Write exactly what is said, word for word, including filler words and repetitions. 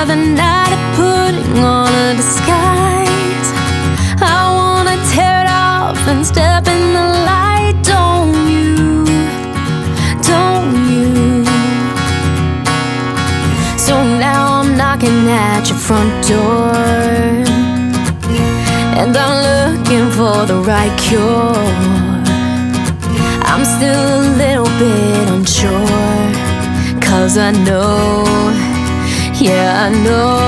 another night of putting on a disguise. I wanna tear it off and step in the light. Don't you, don't you? So now I'm knocking at your front door, and I'm looking for the right cure. I'm still a little bit unsure, 'cause I know, yeah, I know